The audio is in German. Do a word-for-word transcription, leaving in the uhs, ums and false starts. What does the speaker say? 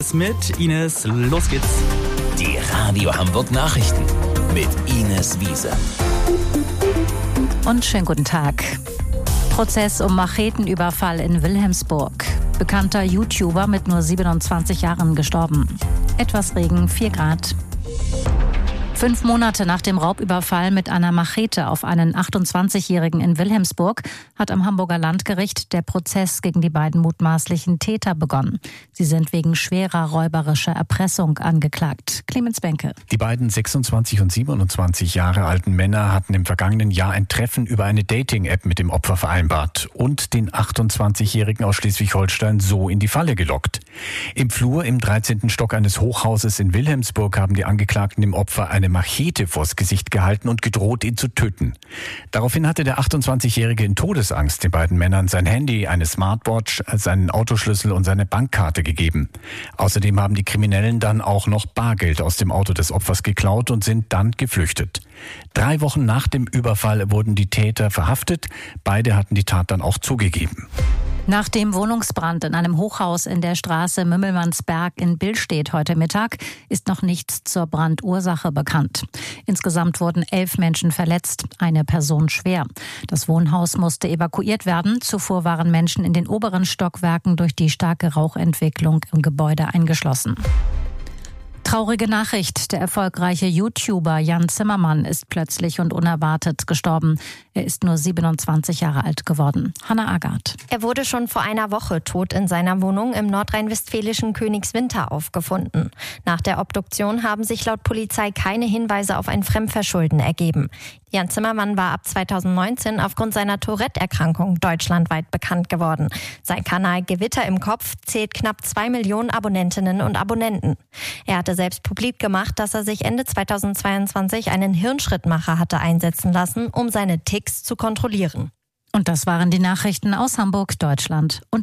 News mit Ines. Los geht's. Die Radio Hamburg Nachrichten mit Ines Wiese. Und schönen guten Tag. Prozess um Machetenüberfall in Wilhelmsburg. Bekannter YouTuber mit nur siebenundzwanzig Jahren gestorben. Etwas Regen, vier Grad. Fünf Monate nach dem Raubüberfall mit einer Machete auf einen achtundzwanzigjährigen in Wilhelmsburg hat am Hamburger Landgericht der Prozess gegen die beiden mutmaßlichen Täter begonnen. Sie sind wegen schwerer räuberischer Erpressung angeklagt. Clemens Benke. Die beiden sechsundzwanzig und siebenundzwanzig Jahre alten Männer hatten im vergangenen Jahr ein Treffen über eine Dating-App mit dem Opfer vereinbart und den achtundzwanzigjährigen aus Schleswig-Holstein so in die Falle gelockt. Im Flur im dreizehnten Stock eines Hochhauses in Wilhelmsburg haben die Angeklagten dem Opfer eine Machete vors Gesicht gehalten und gedroht, ihn zu töten. Daraufhin hatte der achtundzwanzigjährige in Todesangst den beiden Männern sein Handy, eine Smartwatch, seinen Autoschlüssel und seine Bankkarte gegeben. Außerdem haben die Kriminellen dann auch noch Bargeld aus dem Auto des Opfers geklaut und sind dann geflüchtet. Drei Wochen nach dem Überfall wurden die Täter verhaftet. Beide hatten die Tat dann auch zugegeben. Nach dem Wohnungsbrand in einem Hochhaus in der Straße Mümmelmannsberg in Billstedt heute Mittag ist noch nichts zur Brandursache bekannt. Insgesamt wurden elf Menschen verletzt, eine Person schwer. Das Wohnhaus musste evakuiert werden. Zuvor waren Menschen in den oberen Stockwerken durch die starke Rauchentwicklung im Gebäude eingeschlossen. Traurige Nachricht. Der erfolgreiche YouTuber Jan Zimmermann ist plötzlich und unerwartet gestorben. Er ist nur siebenundzwanzig Jahre alt geworden. Hannah Agard. Er wurde schon vor einer Woche tot in seiner Wohnung im nordrhein-westfälischen Königswinter aufgefunden. Nach der Obduktion haben sich laut Polizei keine Hinweise auf ein Fremdverschulden ergeben. Jan Zimmermann war ab zweitausendneunzehn aufgrund seiner Tourette-Erkrankung deutschlandweit bekannt geworden. Sein Kanal Gewitter im Kopf zählt knapp zwei Millionen Abonnentinnen und Abonnenten. Er hatte selbst publik gemacht, dass er sich Ende zweitausendzweiundzwanzig einen Hirnschrittmacher hatte einsetzen lassen, um seine Tics zu kontrollieren. Und das waren die Nachrichten aus Hamburg, Deutschland und